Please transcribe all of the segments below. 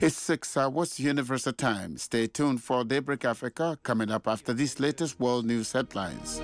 It's 6 hours Universal Time. Stay tuned for Daybreak Africa coming up after these latest world news headlines.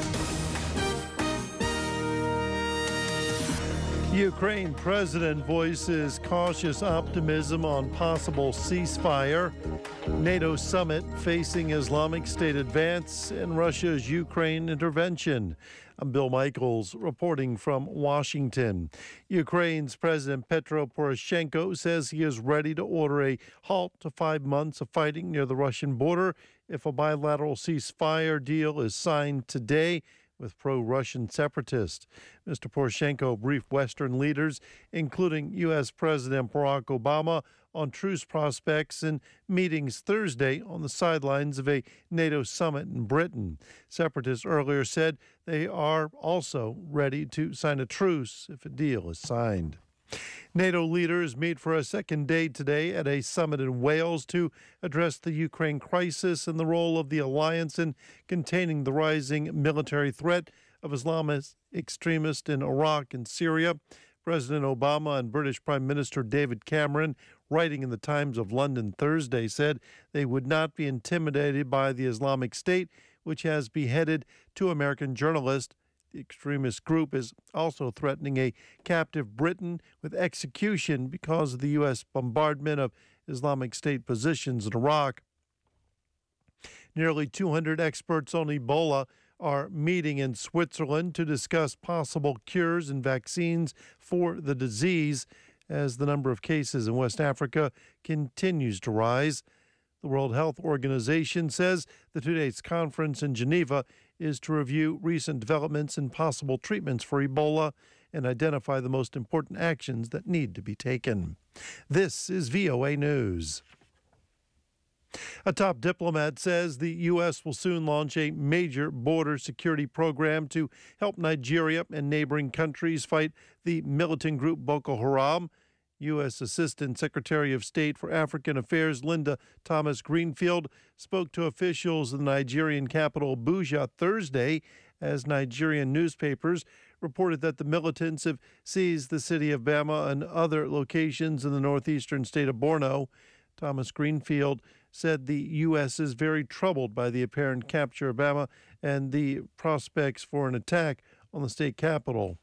Ukraine president voices cautious optimism on possible ceasefire. NATO summit facing Islamic State advance and Russia's Ukraine intervention. I'm Bill Michaels reporting from Washington. Ukraine's President Petro Poroshenko says he is ready to order a halt to 5 months of fighting near the Russian border if a bilateral ceasefire deal is signed today with pro-Russian separatists. Mr. Poroshenko briefed Western leaders, including U.S. President Barack Obama, on truce prospects in meetings Thursday on the sidelines of a NATO summit in Britain. Separatists earlier said they are also ready to sign a truce if a deal is signed. NATO leaders meet for a second day today at a summit in Wales to address the Ukraine crisis and the role of the alliance in containing the rising military threat of Islamist extremists in Iraq and Syria. President Obama and British Prime Minister David Cameron, writing in the Times of London Thursday, said they would not be intimidated by the Islamic State, which has beheaded two American journalists. The extremist group is also threatening a captive Britain with execution because of the U.S. bombardment of Islamic State positions in Iraq. Nearly 200 experts on Ebola are meeting in Switzerland to discuss possible cures and vaccines for the disease as the number of cases in West Africa continues to rise. The World Health Organization says the today's conference in Geneva is to review recent developments and possible treatments for Ebola and identify the most important actions that need to be taken. This is VOA News. A top diplomat says the U.S. will soon launch a major border security program to help Nigeria and neighboring countries fight the militant group Boko Haram. U.S. Assistant Secretary of State for African Affairs Linda Thomas-Greenfield spoke to officials in the Nigerian capital Abuja Thursday as Nigerian newspapers reported that the militants have seized the city of Bama and other locations in the northeastern state of Borno. Thomas-Greenfield said the U.S. is very troubled by the apparent capture of Bama and the prospects for an attack on the state capital.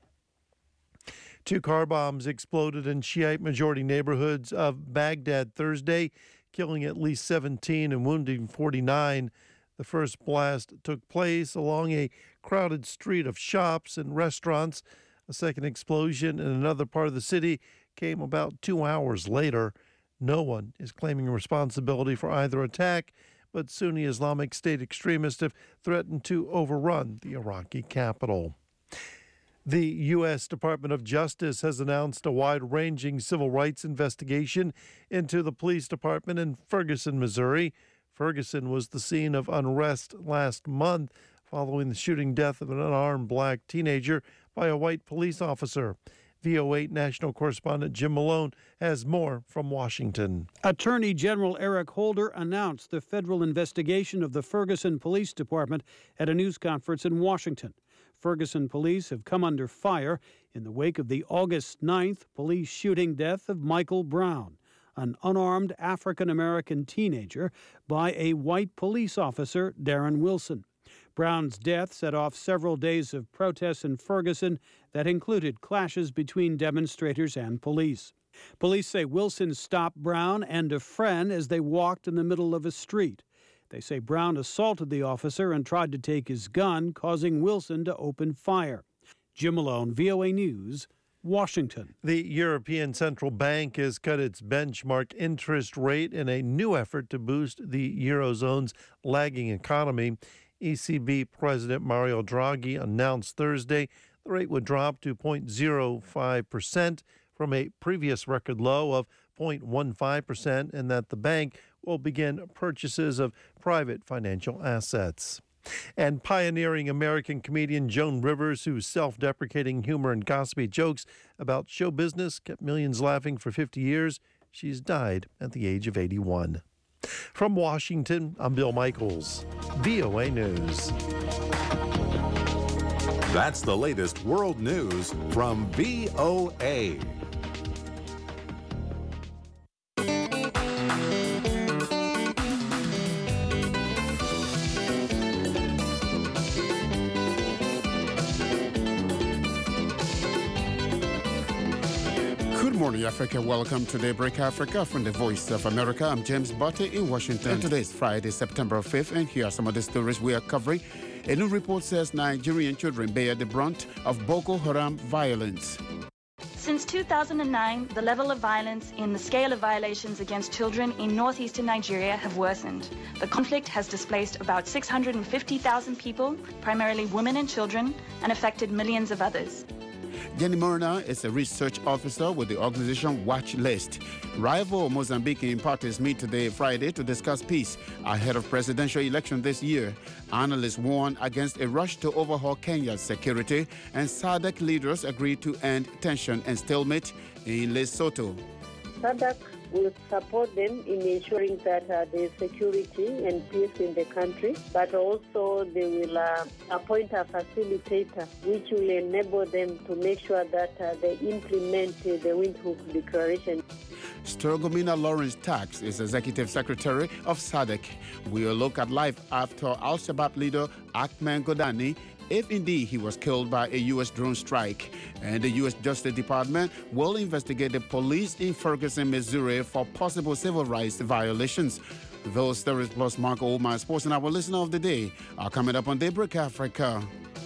2 car bombs exploded in Shiite-majority neighborhoods of Baghdad Thursday, killing at least 17 and wounding 49. The first blast took place along a crowded street of shops and restaurants. A second explosion in another part of the city came about 2 hours later. No one is claiming responsibility for either attack, but Sunni Islamic State extremists have threatened to overrun the Iraqi capital. The U.S. Department of Justice has announced a wide-ranging civil rights investigation into the police department in Ferguson, Missouri. Ferguson was the scene of unrest last month following the shooting death of an unarmed black teenager by a white police officer. VOA national correspondent Jim Malone has more from Washington. Attorney General Eric Holder announced the federal investigation of the Ferguson Police Department at a news conference in Washington. Ferguson police have come under fire in the wake of the August 9th police shooting death of Michael Brown, an unarmed African-American teenager, by a white police officer, Darren Wilson. Brown's death set off several days of protests in Ferguson that included clashes between demonstrators and police. Police say Wilson stopped Brown and a friend as they walked in the middle of a street. They say Brown assaulted the officer and tried to take his gun, causing Wilson to open fire. Jim Malone, VOA News, Washington. The European Central Bank has cut its benchmark interest rate in a new effort to boost the Eurozone's lagging economy. ECB President Mario Draghi announced Thursday the rate would drop to 0.05% from a previous record low of 0.15%, and that the bank will begin purchases of private financial assets. And pioneering American comedian Joan Rivers, whose self-deprecating humor and gossipy jokes about show business kept millions laughing for 50 years, she's died at the age of 81. From Washington, I'm Bill Michaels, VOA News. That's the latest world news from VOA. morning, Africa. Welcome to Daybreak Africa from the Voice of America. I'm James Botte in Washington. Today is Friday, September 5th, and here are some of the stories we are covering. A new report says Nigerian children bear the brunt of Boko Haram violence. Since 2009, the level of violence in the scale of violations against children in northeastern Nigeria have worsened. The conflict has displaced about 650,000 people, primarily women and children, and affected millions of others. Jenny Murna is a research officer with the organization Watch List. Rival Mozambican parties meet today, Friday, to discuss peace ahead of presidential election this year. Analysts warn against a rush to overhaul Kenya's security, and SADC leaders agree to end tension and stalemate in Lesotho. SADC will support them in ensuring that there is security and peace in the country, but also they will appoint a facilitator which will enable them to make sure that they implement the Windhoek Declaration. Stergomena Lawrence Tax is Executive Secretary of SADC. We'll look at life after Al-Shabaab leader Ahmed Godani, if indeed he was killed by a U.S. drone strike. And the U.S. Justice Department will investigate the police in Ferguson, Missouri for possible civil rights violations. Those stories plus Mark Oldman, Sports and our Listener of the Day, are coming up on Daybreak Africa.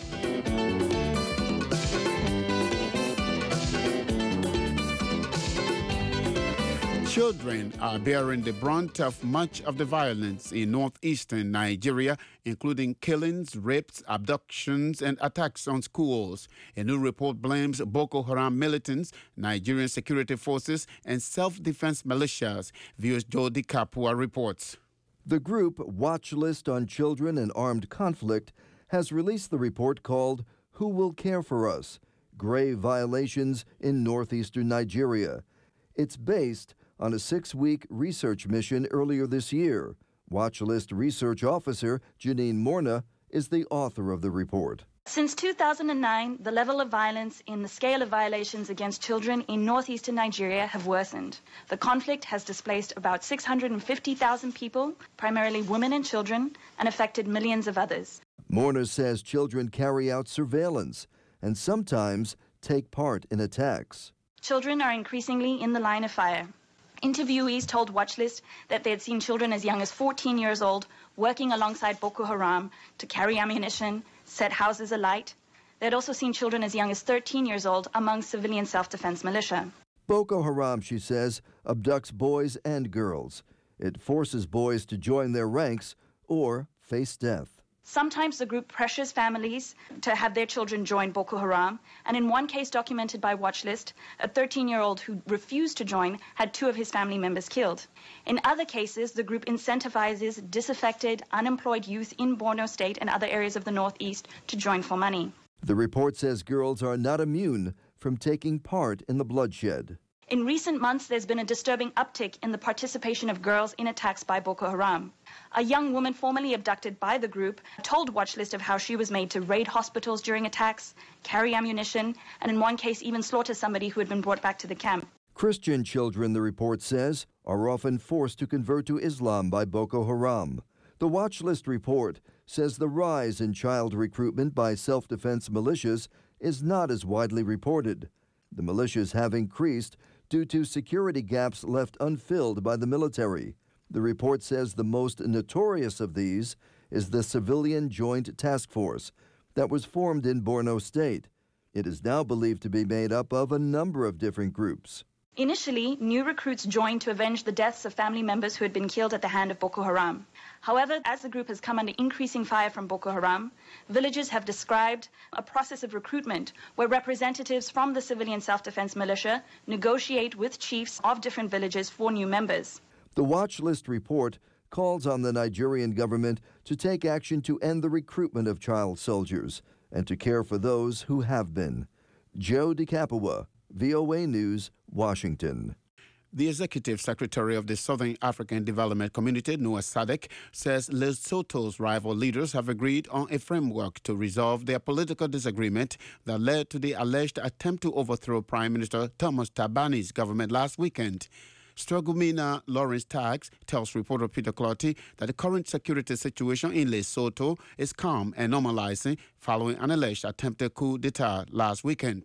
Children are bearing the brunt of much of the violence in northeastern Nigeria, including killings, rapes, abductions, and attacks on schools. A new report blames Boko Haram militants, Nigerian security forces, and self-defense militias. VOA's Jody Kapua reports. The group Watch List on Children and Armed Conflict has released the report called Who Will Care for Us? Grave Violations in Northeastern Nigeria. It's based on a 6-week research mission earlier this year. Watch List research officer Janine Morna is the author of the report. Since 2009, the level of violence in the scale of violations against children in northeastern Nigeria have worsened. The conflict has displaced about 650,000 people, primarily women and children, and affected millions of others. Morna says children carry out surveillance and sometimes take part in attacks. Children are increasingly in the line of fire. Interviewees told Watchlist that they had seen children as young as 14 years old working alongside Boko Haram to carry ammunition, set houses alight. They had also seen children as young as 13 years old among civilian self-defense militia. Boko Haram, she says, abducts boys and girls. It forces boys to join their ranks or face death. Sometimes the group pressures families to have their children join Boko Haram, and in one case documented by Watchlist, a 13-year-old who refused to join had 2 of his family members killed. In other cases, the group incentivizes disaffected, unemployed youth in Borno State and other areas of the Northeast to join for money. The report says girls are not immune from taking part in the bloodshed. In recent months, there's been a disturbing uptick in the participation of girls in attacks by Boko Haram. A young woman formerly abducted by the group told Watchlist of how she was made to raid hospitals during attacks, carry ammunition, and in one case even slaughter somebody who had been brought back to the camp. Christian children, the report says, are often forced to convert to Islam by Boko Haram. The Watchlist report says the rise in child recruitment by self-defense militias is not as widely reported. The militias have increased due to security gaps left unfilled by the military. The report says the most notorious of these is the Civilian Joint Task Force that was formed in Borno State. It is now believed to be made up of a number of different groups. Initially, new recruits joined to avenge the deaths of family members who had been killed at the hand of Boko Haram. However, as the group has come under increasing fire from Boko Haram, villagers have described a process of recruitment where representatives from the civilian self-defense militia negotiate with chiefs of different villages for new members. The Watch List report calls on the Nigerian government to take action to end the recruitment of child soldiers and to care for those who have been. Joe DeCapua, VOA News, Washington. The Executive Secretary of the Southern African Development Community, Noah SADC, says Lesotho's rival leaders have agreed on a framework to resolve their political disagreement that led to the alleged attempt to overthrow Prime Minister Thomas Tabani's government last weekend. Stergomena Lawrence Tax tells reporter Peter Clotty that the current security situation in Lesotho is calm and normalizing following an alleged attempted coup d'etat last weekend.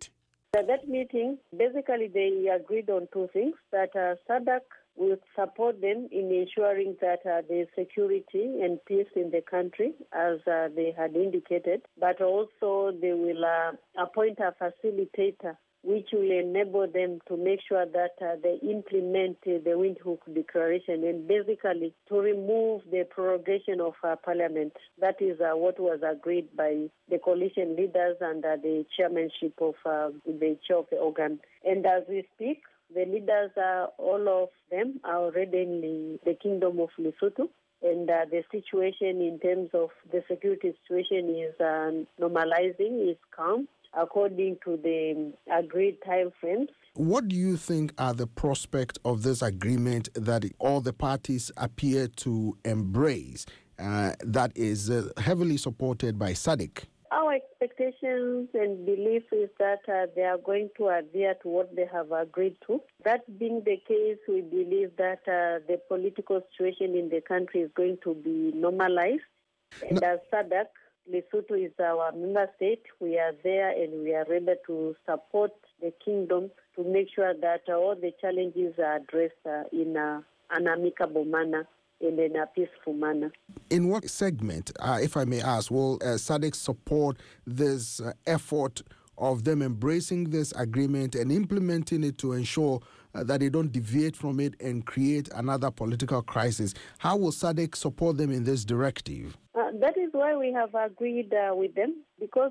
At that meeting, basically they agreed on two things, that SADC will support them in ensuring that there is security and peace in the country, as they had indicated, but also they will appoint a facilitator which will enable them to make sure that they implement the Windhoek Declaration and basically to remove the prorogation of Parliament. That is what was agreed by the coalition leaders under the chairmanship of the chair of the organ. And as we speak, the leaders, all of them, are already in the Kingdom of Lesotho. And the situation in terms of the security situation is normalizing, is calm, according to the agreed time frames. What do you think are the prospects of this agreement that all the parties appear to embrace that is heavily supported by SADC? Our expectations and belief is that they are going to adhere to what they have agreed to. That being the case, we believe that the political situation in the country is going to be normalized. And as SADC, Lesotho is our member state. We are there and we are ready to support the kingdom to make sure that all the challenges are addressed in an amicable manner and in a peaceful manner. In what segment, if I may ask, will SADC support this effort of them embracing this agreement and implementing it to ensure that they don't deviate from it and create another political crisis? How will SADC support them in this directive? That is why we have agreed with them, because,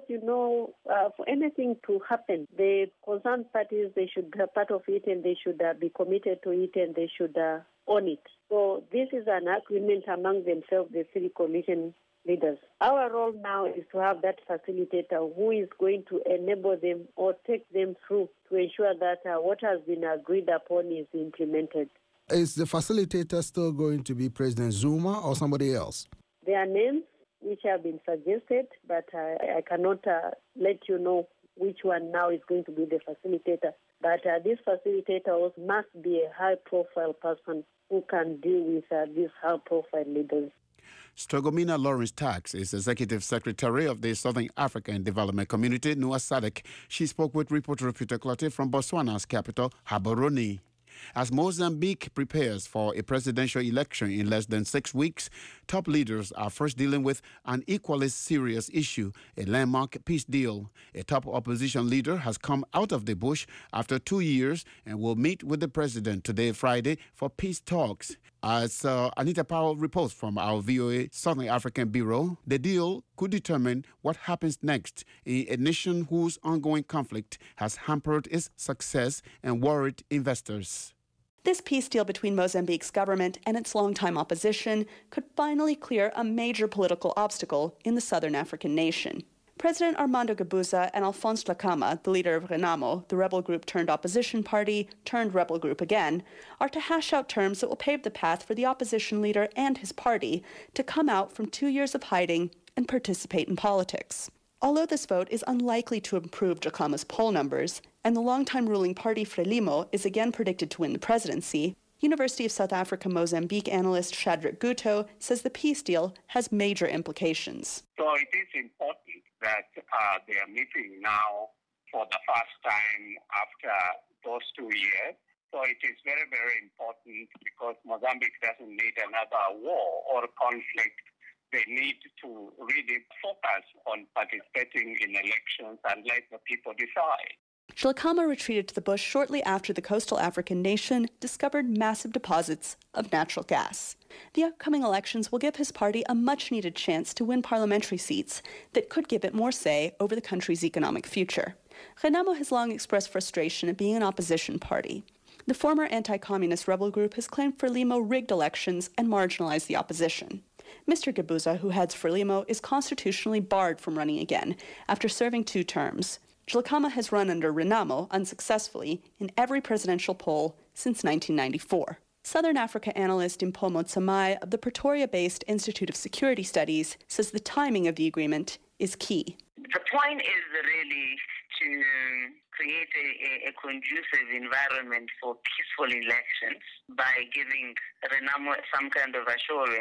for anything to happen, the concerned parties, they should be a part of it and they should be committed to it and they should own it. So this is an agreement among themselves, the three coalition leaders. Our role now is to have that facilitator who is going to enable them or take them through to ensure that what has been agreed upon is implemented. Is the facilitator still going to be President Zuma or somebody else? There are names which have been suggested, but I cannot let you know which one now is going to be the facilitator. But this facilitator also must be a high-profile person who can deal with these high-profile leaders. Stergomena Lawrence Tax is Executive Secretary of the Southern African Development Community, NUA SADC. She spoke with reporter Peter Clottey from Botswana's capital, Gaborone. As Mozambique prepares for a presidential election in less than 6 weeks, top leaders are first dealing with an equally serious issue, a landmark peace deal. A top opposition leader has come out of the bush after 2 years and will meet with the president today, Friday, for peace talks. As Anita Powell reports from our VOA Southern African Bureau, the deal could determine what happens next in a nation whose ongoing conflict has hampered its success and worried investors. This peace deal between Mozambique's government and its longtime opposition could finally clear a major political obstacle in the southern African nation. President Armando Guebuza and Alphonse Dhlakama, the leader of Renamo, the rebel group turned opposition party, turned rebel group again, are to hash out terms that will pave the path for the opposition leader and his party to come out from 2 years of hiding and participate in politics. Although this vote is unlikely to improve Dhlakama's poll numbers, and the longtime ruling party Frelimo is again predicted to win the presidency, University of South Africa Mozambique analyst Shadrack Guto says the peace deal has major implications. So it is important that they are meeting now for the first time after those 2 years. So it is very, very important because Mozambique doesn't need another war or conflict. They need to really focus on participating in elections and let the people decide. Dhlakama retreated to the bush shortly after the coastal African nation discovered massive deposits of natural gas. The upcoming elections will give his party a much-needed chance to win parliamentary seats that could give it more say over the country's economic future. Renamo has long expressed frustration at being an opposition party. The former anti-communist rebel group has claimed Frelimo rigged elections and marginalized the opposition. Mr. Guebuza, who heads Frelimo, is constitutionally barred from running again after serving 2 terms. Dhlakama has run under Renamo unsuccessfully in every presidential poll since 1994. Southern Africa analyst Mpho Tsamai of the Pretoria-based Institute of Security Studies says the timing of the agreement is key. The point is really to create a conducive environment for peaceful elections by giving Renamo some kind of assurance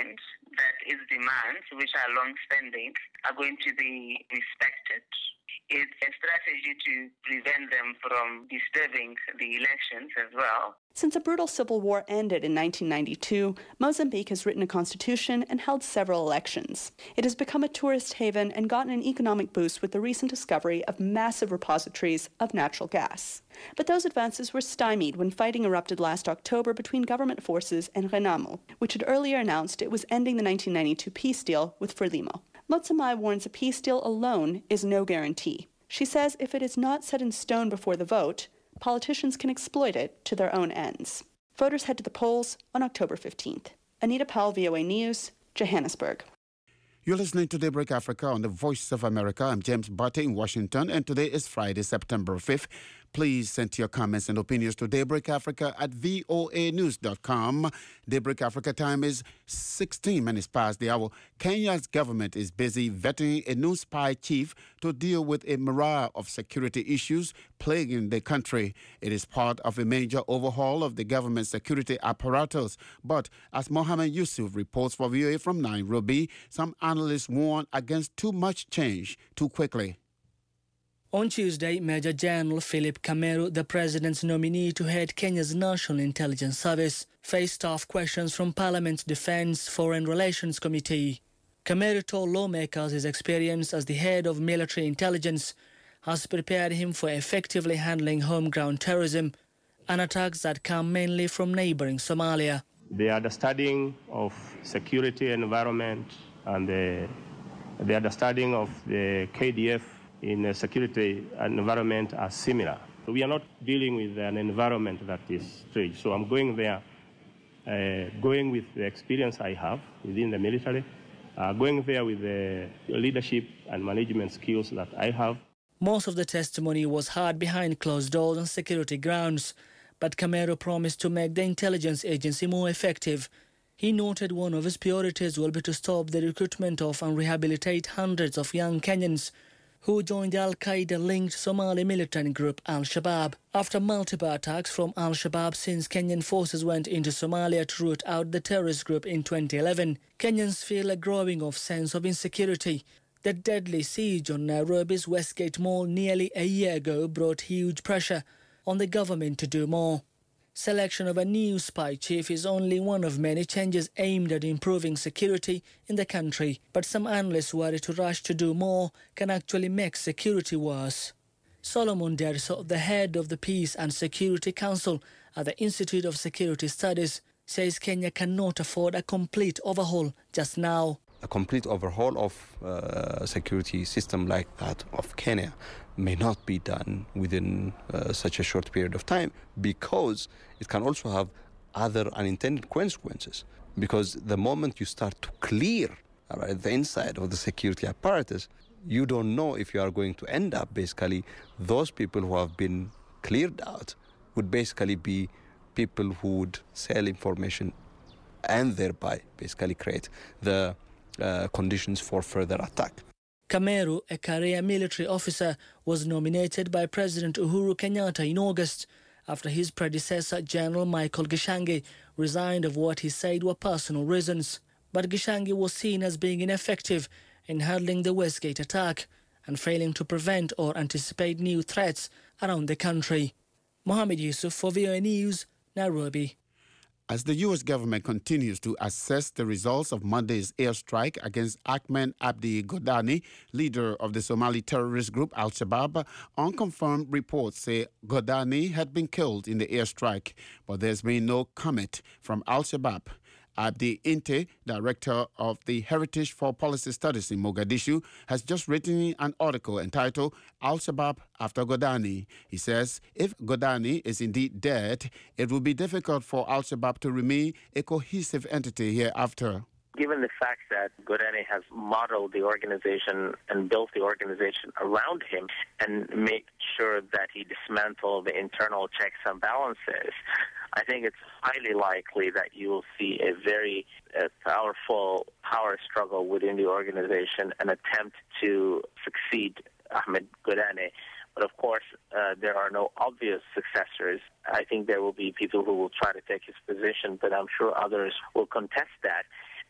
that its demands, which are long-standing, are going to be respected. It's a strategy to prevent them from disturbing the elections as well. Since a brutal civil war ended in 1992, Mozambique has written a constitution and held several elections. It has become a tourist haven and gotten an economic boost with the recent discovery of massive repositories of natural gas. But those advances were stymied when fighting erupted last October between government forces and Renamo, which had earlier announced it was ending the 1992 peace deal with Frelimo. Motsamai warns a peace deal alone is no guarantee. She says if it is not set in stone before the vote, politicians can exploit it to their own ends. Voters head to the polls on October 15th. Anita Powell, VOA News, Johannesburg. You're listening to Daybreak Africa on the Voice of America. I'm James Barty in Washington, and today is Friday, September 5th. Please send your comments and opinions to daybreakafrica@voanews.com. Daybreak Africa time is 16 minutes past the hour. Kenya's government is busy vetting a new spy chief to deal with a myriad of security issues plaguing the country. It is part of a major overhaul of the government security apparatus. But as Mohammed Yusuf reports for VOA from Nairobi, some analysts warn against too much change too quickly. On Tuesday, Major General Philip Kameru, the president's nominee to head Kenya's National Intelligence Service, faced tough questions from Parliament's Defence Foreign Relations Committee. Kameru told lawmakers his experience as the head of military intelligence has prepared him for effectively handling homegrown terrorism and attacks that come mainly from neighbouring Somalia. The understanding of security environment and the understanding of the KDF in a security environment are similar. We are not dealing with an environment that is strange. So I'm going there, going with the experience I have within the military, going there with the leadership and management skills that I have. Most of the testimony was heard behind closed doors on security grounds, but Kameru promised to make the intelligence agency more effective. He noted one of his priorities will be to stop the recruitment of and rehabilitate hundreds of young Kenyans who joined the Al-Qaeda-linked Somali militant group Al-Shabaab. After multiple attacks from Al-Shabaab since Kenyan forces went into Somalia to root out the terrorist group in 2011, Kenyans feel a growing sense of insecurity. The deadly siege on Nairobi's Westgate Mall nearly a year ago brought huge pressure on the government to do more. Selection of a new spy chief is only one of many changes aimed at improving security in the country, but some analysts worry to rush to do more can actually make security worse. Solomon Derso, the head of the Peace and Security Council at the Institute of Security Studies, says Kenya cannot afford a complete overhaul just now. A complete overhaul of security system like that of Kenya may not be done within such a short period of time, because it can also have other unintended consequences. Because the moment you start to clear the inside of the security apparatus, you don't know if you are going to end up basically those people who have been cleared out would basically be people who would sell information and thereby basically create the conditions for further attack. Kameru, a career military officer, was nominated by President Uhuru Kenyatta in August after his predecessor, General Michael Gishangi, resigned of what he said were personal reasons. But Gishangi was seen as being ineffective in handling the Westgate attack and failing to prevent or anticipate new threats around the country. Mohammed Yusuf for VOA News, Nairobi. As the U.S. government continues to assess the results of Monday's airstrike against Ahmed Abdi Godani, leader of the Somali terrorist group Al-Shabaab, unconfirmed reports say Godani had been killed in the airstrike, but there's been no comment from Al-Shabaab. Abdi Inte, director of the Heritage for Policy Studies in Mogadishu, has just written an article entitled Al-Shabaab After Godani. He says if Godani is indeed dead, it will be difficult for Al-Shabaab to remain a cohesive entity hereafter. Given the fact that Godani has modeled the organization and built the organization around him and made sure that he dismantled the internal checks and balances, I think it's highly likely that you will see a very powerful power struggle within the organization, an attempt to succeed Ahmed Godani. But of course, there are no obvious successors. I think there will be people who will try to take his position, but I'm sure others will contest that.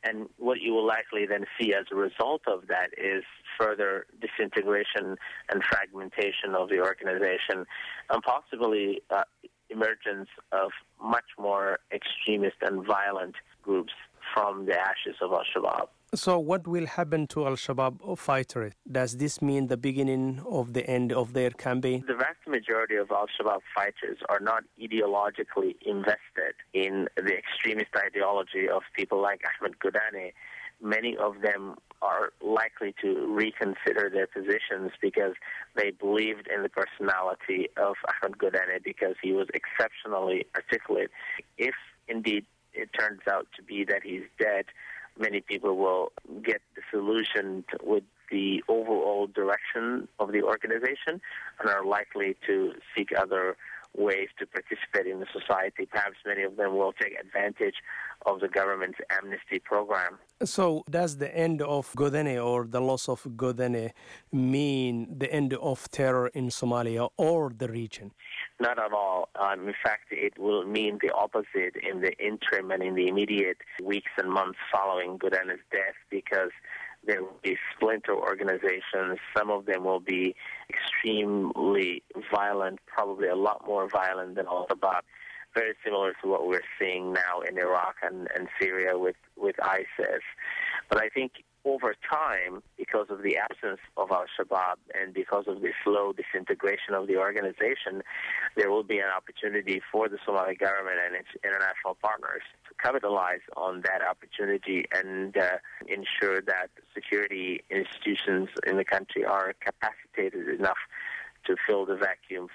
And what you will likely then see as a result of that is further disintegration and fragmentation of the organization, and possibly emergence of much more extremist and violent groups from the ashes of Al-Shabaab. So what will happen to Al-Shabaab fighters? Does this mean the beginning of the end of their campaign? The vast majority of Al-Shabaab fighters are not ideologically invested in the extremist ideology of people like Ahmed Godane. Many of them are likely to reconsider their positions because they believed in the personality of Ahmed Godane because he was exceptionally articulate. If indeed it turns out to be that he's dead, many people will get disillusioned with the overall direction of the organization and are likely to seek other ways to participate in the society. Perhaps many of them will take advantage of the government's amnesty program. So does the end of Godane or the loss of Godane mean the end of terror in Somalia or the region? Not at all. In fact, it will mean the opposite in the interim and in the immediate weeks and months following Godane's death, because there will be splinter organizations. Some of them will be extremely violent, probably a lot more violent than Al-Shabaab, very similar to what we're seeing now in Iraq and Syria with ISIS. But I think over time, because of the absence of Al-Shabaab and because of the slow disintegration of the organization, there will be an opportunity for the Somali government and its international partners to capitalize on that opportunity and ensure that security institutions in the country are capacitated enough to fill the vacuum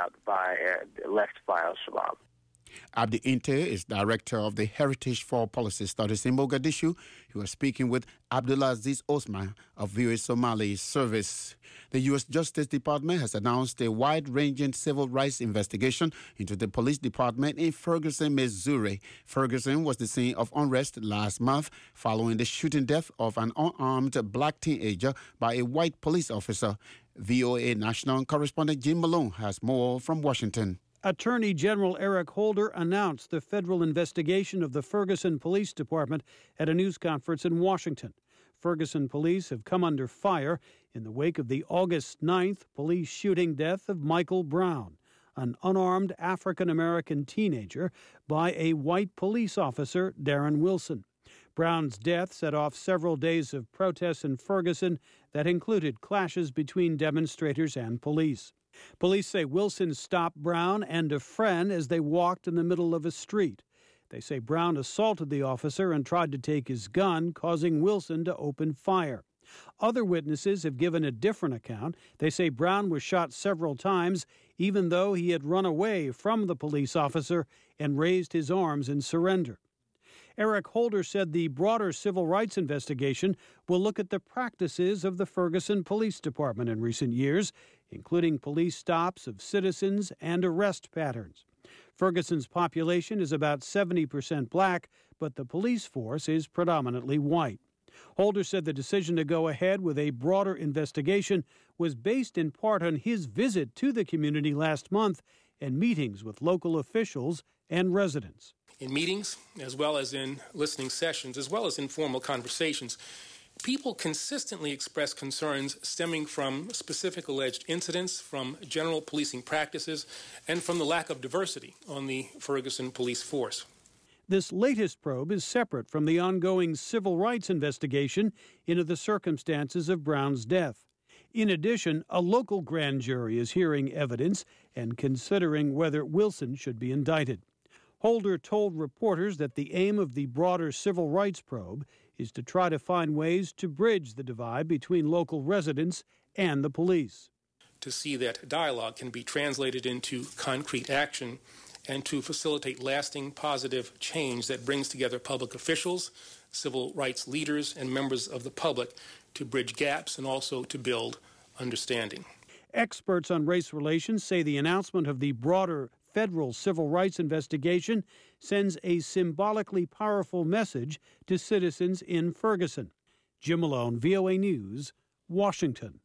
left by Al-Shabaab. Abdi Inte is director of the Heritage for Policy Studies in Mogadishu. He was speaking with Abdulaziz Osman of VOA Somali Service. The U.S. Justice Department has announced a wide-ranging civil rights investigation into the police department in Ferguson, Missouri. Ferguson was the scene of unrest last month following the shooting death of an unarmed black teenager by a white police officer. VOA National Correspondent Jim Malone has more from Washington. Attorney General Eric Holder announced the federal investigation of the Ferguson Police Department at a news conference in Washington. Ferguson police have come under fire in the wake of the August 9th police shooting death of Michael Brown, an unarmed African-American teenager, by a white police officer, Darren Wilson. Brown's death set off several days of protests in Ferguson that included clashes between demonstrators and police. Police say Wilson stopped Brown and a friend as they walked in the middle of a street. They say Brown assaulted the officer and tried to take his gun, causing Wilson to open fire. Other witnesses have given a different account. They say Brown was shot several times, even though he had run away from the police officer and raised his arms in surrender. Eric Holder said the broader civil rights investigation will look at the practices of the Ferguson Police Department in recent years, including police stops of citizens and arrest patterns. Ferguson's population is about 70% black, but the police force is predominantly white. Holder said the decision to go ahead with a broader investigation was based in part on his visit to the community last month and meetings with local officials and residents. In meetings, as well as in listening sessions, as well as informal conversations, people consistently express concerns stemming from specific alleged incidents, from general policing practices, and from the lack of diversity on the Ferguson police force. This latest probe is separate from the ongoing civil rights investigation into the circumstances of Brown's death. In addition, a local grand jury is hearing evidence and considering whether Wilson should be indicted. Holder told reporters that the aim of the broader civil rights probe is to try to find ways to bridge the divide between local residents and the police. To see that dialogue can be translated into concrete action and to facilitate lasting positive change that brings together public officials, civil rights leaders, and members of the public to bridge gaps and also to build understanding. Experts on race relations say the announcement of the broader federal civil rights investigation sends a symbolically powerful message to citizens in Ferguson. Jim Malone, VOA News, Washington.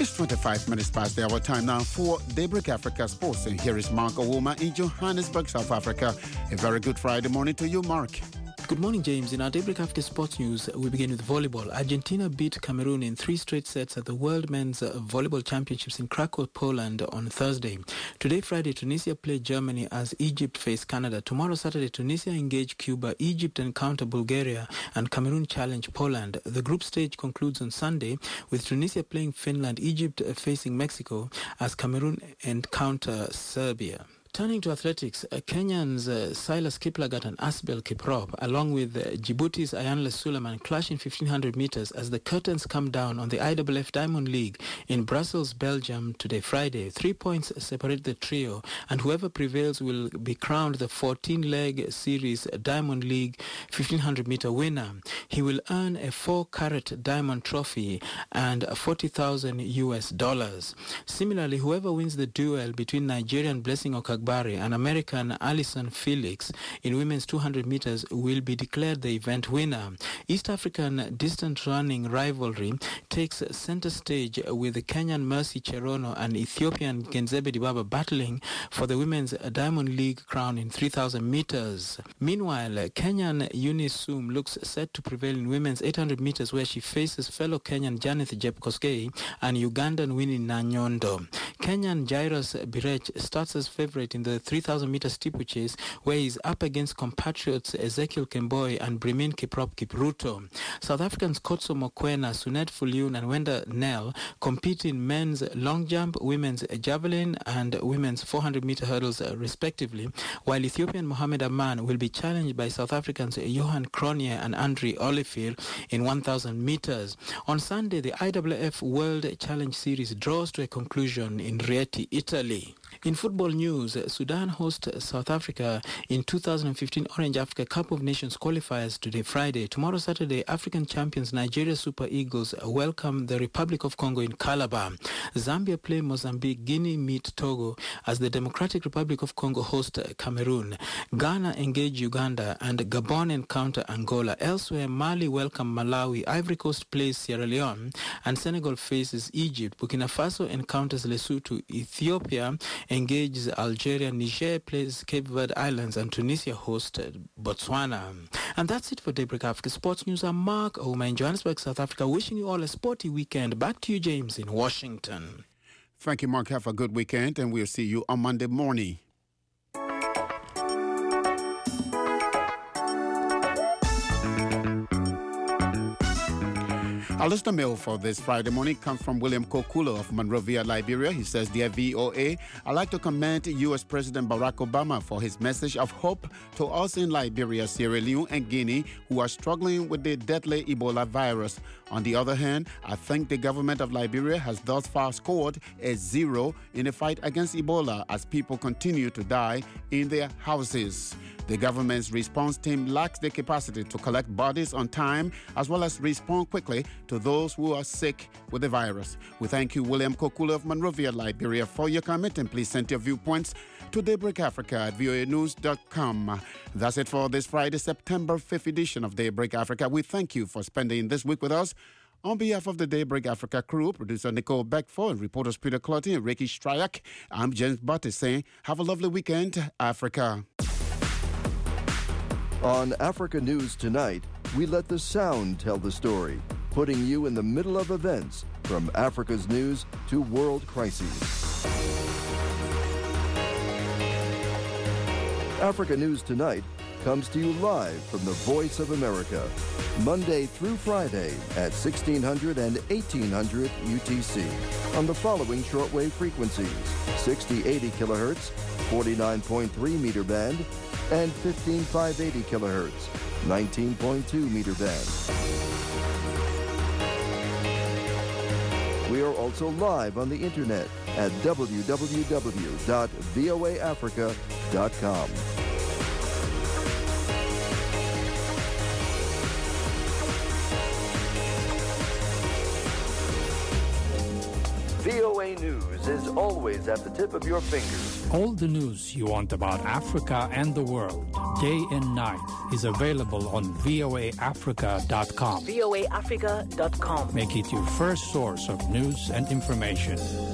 It's 25 minutes past the hour time now for Daybreak Africa Sports. And here is Mark Owoma in Johannesburg, South Africa. A very good Friday morning to you, Mark. Good morning, James. In our Daybreak Africa Sports News, we begin with volleyball. Argentina beat Cameroon in 3 straight sets at the World Men's Volleyball Championships in Krakow, Poland on Thursday. Today, Friday, Tunisia played Germany as Egypt faced Canada. Tomorrow, Saturday, Tunisia engage Cuba, Egypt encounter Bulgaria, and Cameroon challenge Poland. The group stage concludes on Sunday with Tunisia playing Finland, Egypt facing Mexico as Cameroon encounter Serbia. Turning to athletics, Kenyans Silas Kiplagat and Asbel Kiprop, along with Djibouti's Ayanle Suleiman, clash in 1500 meters as the curtains come down on the IAAF Diamond League in Brussels, Belgium today, Friday. 3 points separate the trio, and whoever prevails will be crowned the 14-leg series Diamond League 1500-meter winner. He will earn a 4-carat diamond trophy and $40,000. Similarly, whoever wins the duel between Nigerian Blessing Okagbare and American Allyson Felix in women's 200 meters will be declared the event winner. East African distance running rivalry takes center stage with the Kenyan Mercy Cherono and Ethiopian Genzebe Dibaba battling for the women's Diamond League crown in 3,000 meters. Meanwhile, Kenyan Eunice Sum looks set to prevail in women's 800 meters where she faces fellow Kenyan Janeth Jepkosgei and Ugandan Winnie Nanyondo. Kenyan Jairus Birech starts as favorite in the 3,000-meter steeplechase, where he's up against compatriots Ezekiel Kemboi and Brimin Kiprop Kipruto. South Africans Kotso Mokwena, Sunet Fuliun and Wenda Nell compete in men's long jump, women's javelin and women's 400-meter hurdles respectively, while Ethiopian Mohamed Aman will be challenged by South Africans Johan Cronje and Andre Olivier in 1,000 meters. On Sunday, the IAAF World Challenge Series draws to a conclusion in Rieti, Italy. In football news, Sudan hosts South Africa in 2015 Orange Africa Cup of Nations qualifiers today, Friday. Tomorrow, Saturday, African champions Nigeria Super Eagles welcome the Republic of Congo in Calabar. Zambia play Mozambique, Guinea meet Togo as the Democratic Republic of Congo host Cameroon. Ghana engage Uganda and Gabon encounter Angola. Elsewhere, Mali welcome Malawi, Ivory Coast plays Sierra Leone, and Senegal faces Egypt. Burkina Faso encounters Lesotho. Ethiopia engages Algeria, Niger plays Cape Verde Islands, and Tunisia hosted Botswana. And that's it for Daybreak Africa Sports News. I'm Mark Owoma in Johannesburg, South Africa, wishing you all a sporty weekend. Back to you, James, in Washington. Thank you, Mark. Have a good weekend, and we'll see you on Monday morning. Our listener mail for this Friday morning comes from William Kokulo of Monrovia, Liberia. He says, Dear VOA, I'd like to commend U.S. President Barack Obama for his message of hope to us in Liberia, Sierra Leone, and Guinea who are struggling with the deadly Ebola virus. On the other hand, I think the government of Liberia has thus far scored a 0 in the fight against Ebola as people continue to die in their houses. The government's response team lacks the capacity to collect bodies on time as well as respond quickly to those who are sick with the virus. We thank you, William Kokulo of Monrovia, Liberia, for your comment, and please send your viewpoints to daybreakafrica@voanews.com. That's it for this Friday, September 5th edition of Daybreak Africa. We thank you for spending this week with us. On behalf of the Daybreak Africa crew, producer Nicole Beckford, reporters Peter Clotty and Ricky Stryak, I'm James Butte saying, have a lovely weekend, Africa. On Africa News Tonight, we let the sound tell the story, putting you in the middle of events from Africa's news to world crises. Africa News Tonight comes to you live from the Voice of America, Monday through Friday at 1600 and 1800 UTC on the following shortwave frequencies: 6080 kilohertz, 49.3 meter band, and 15580 kilohertz, 19.2 meter band. We are also live on the internet at www.voaafrica.com. VOA News news is always at the tip of your fingers. All the news you want about Africa and the world, day and night, is available on voaafrica.com. voaafrica.com. Make it your first source of news and information.